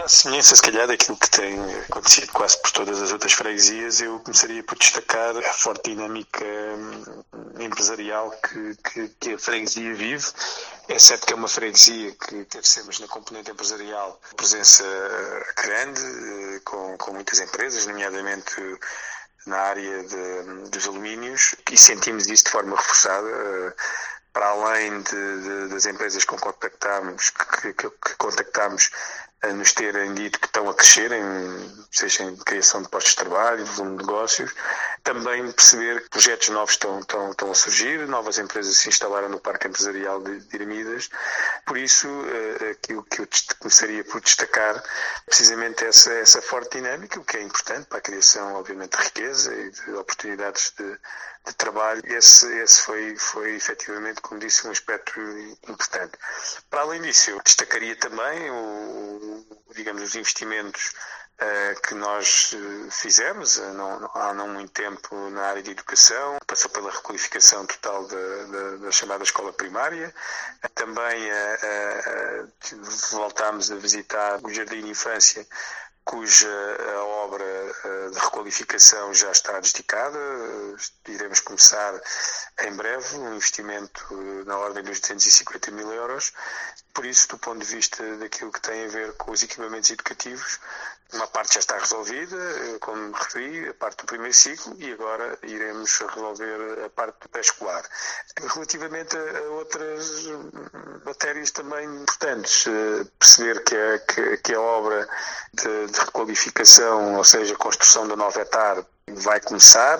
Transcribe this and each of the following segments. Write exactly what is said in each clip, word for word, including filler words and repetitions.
À semelhança, se calhar, daquilo que tem acontecido quase por todas as outras freguesias, eu começaria por destacar a forte dinâmica empresarial que, que, que a freguesia vive. É certo que é uma freguesia que teve sempre na componente empresarial presença grande, com, com muitas empresas, nomeadamente na área de, dos alumínios, e sentimos isso de forma reforçada. Para além de, de, das empresas com que contactámos, que, que, que contactámos, nos terem dito que estão a crescer, em, seja em criação de postos de trabalho, volume de negócios, também perceber que projetos novos estão, estão, estão a surgir, novas empresas se instalaram no parque empresarial de, de Ermidas. Por isso, aquilo que eu começaria por destacar, precisamente essa, essa forte dinâmica, o que é importante para a criação, obviamente, de riqueza e de oportunidades de, de trabalho. Esse, esse foi, foi, efetivamente, como disse, um aspecto importante. Para além disso, eu destacaria também o digamos, os investimentos uh, que nós uh, fizemos uh, não, não, há não muito tempo na área de educação, passou pela requalificação total da, da, da chamada escola primária. Uh, também uh, uh, voltámos a visitar o Jardim de Infância, cuja a obra de requalificação já está dedicada. Iremos começar em breve um investimento na ordem dos duzentos e cinquenta mil euros. Por isso, do ponto de vista daquilo que tem a ver com os equipamentos educativos, uma parte já está resolvida, como referi, a parte do primeiro ciclo, e agora iremos resolver a parte do pré-escolar. Relativamente a outras matérias também importantes, perceber que a, que, que a obra de, de requalificação, ou seja, a construção da nova etar, vai começar.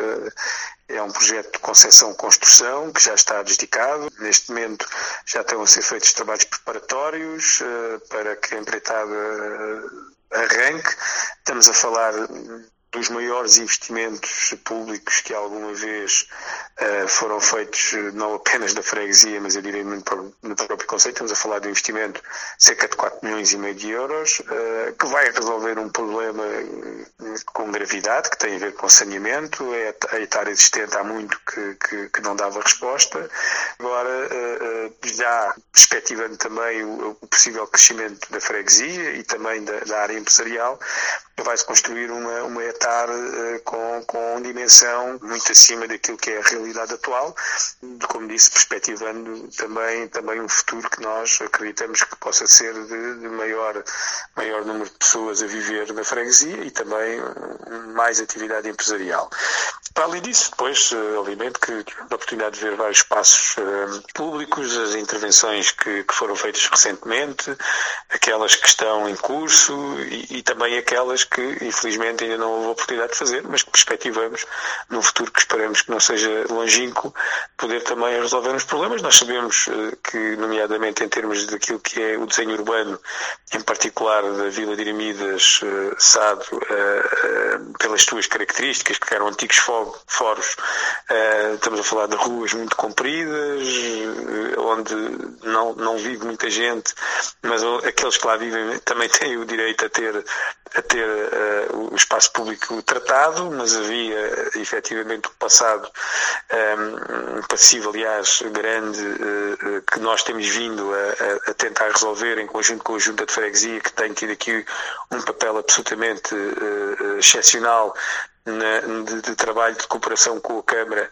É um projeto de concessão-construção que já está dedicado. Neste momento já estão a ser feitos trabalhos preparatórios para que a empreitada arranque. Estamos a falar dos maiores investimentos públicos que alguma vez uh, foram feitos, não apenas da freguesia, mas eu diria no, no próprio conceito. Estamos a falar de um investimento de cerca de quatro milhões e meio de euros, uh, que vai resolver um problema com gravidade, que tem a ver com saneamento. É, a etar existente há muito que, que, que não dava resposta. Agora, uh, uh, já perspectivando também o, o possível crescimento da freguesia e também da, da área empresarial, vai-se construir uma, uma etar uh, com, com dimensão muito acima daquilo que é a realidade atual, como disse, perspectivando também, também um futuro que nós acreditamos que possa ser de, de maior, maior número de pessoas a viver na freguesia e também mais atividade empresarial. Para além disso, depois, obviamente, que tive a oportunidade de ver vários espaços uh, públicos, as intervenções que, que foram feitas recentemente, aquelas que estão em curso e, e também aquelas que, infelizmente, ainda não houve oportunidade de fazer, mas que perspectivamos num futuro que esperamos que não seja longínquo, poder também resolver os problemas. Nós sabemos uh, que, nomeadamente em termos daquilo que é o desenho urbano, em particular da Vila de Ermidas, uh, Sado, uh, uh, pelas suas características, que eram antigos fogos, foros, uh, estamos a falar de ruas muito compridas, uh, onde não, não vive muita gente, mas aqueles que lá vivem também têm o direito a ter, a ter uh, o espaço público tratado, mas havia efetivamente um passado, um, um passivo, aliás, grande, uh, que nós temos vindo a, a tentar resolver em conjunto com a Junta de Freguesia, que tem tido aqui um papel absolutamente uh, excepcional Na, de, de trabalho de cooperação com a Câmara,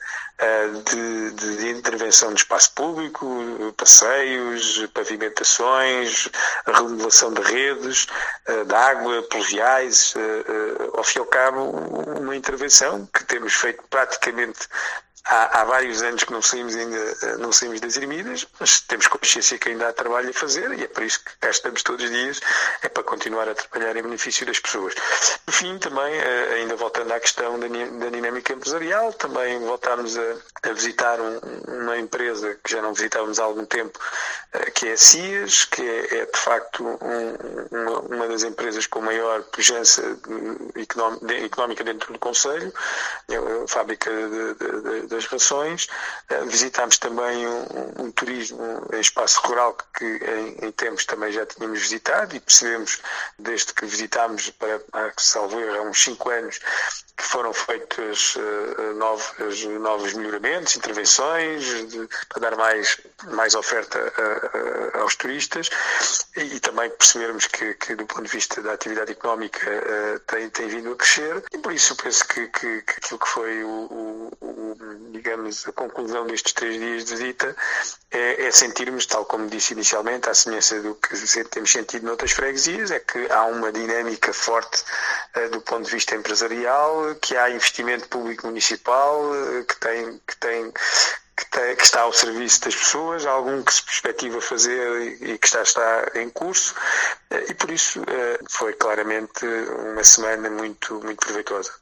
de, de, de intervenção no espaço público, passeios, pavimentações, a remodelação de redes, de água, pluviais, ao fim e ao cabo, uma intervenção que temos feito praticamente Há, há vários anos que não saímos, ainda, não saímos das Ermidas, mas temos consciência que ainda há trabalho a fazer e é por isso que cá estamos todos os dias, é para continuar a trabalhar em benefício das pessoas. No fim, também, ainda voltando à questão da, da dinâmica empresarial, também voltámos a, a visitar um, uma empresa que já não visitávamos há algum tempo, que é a CIAS, que é, é de facto um, uma, uma das empresas com maior pujança económica dentro do Conselho, é uma fábrica de, de, de das rações. Visitámos também um, um turismo em espaço rural que em, em tempos também já tínhamos visitado e percebemos, desde que visitámos, para, salvo erro, há uns cinco anos, que foram feitos uh, novos, novos melhoramentos, intervenções, de, para dar mais, mais oferta a, a, aos turistas e, e também percebermos que, que, do ponto de vista da atividade económica, uh, tem, tem vindo a crescer e por isso penso que, que, que aquilo que foi o, o, o, digamos, a conclusão destes três dias de visita é, é sentirmos, tal como disse inicialmente, à semelhança do que temos sentido noutras freguesias, é que há uma dinâmica forte uh, do ponto de vista empresarial, que há investimento público municipal que tem, que tem, que tem, que está ao serviço das pessoas, há algum que se perspectiva fazer e que está, está em curso e por isso foi claramente uma semana muito, muito proveitosa.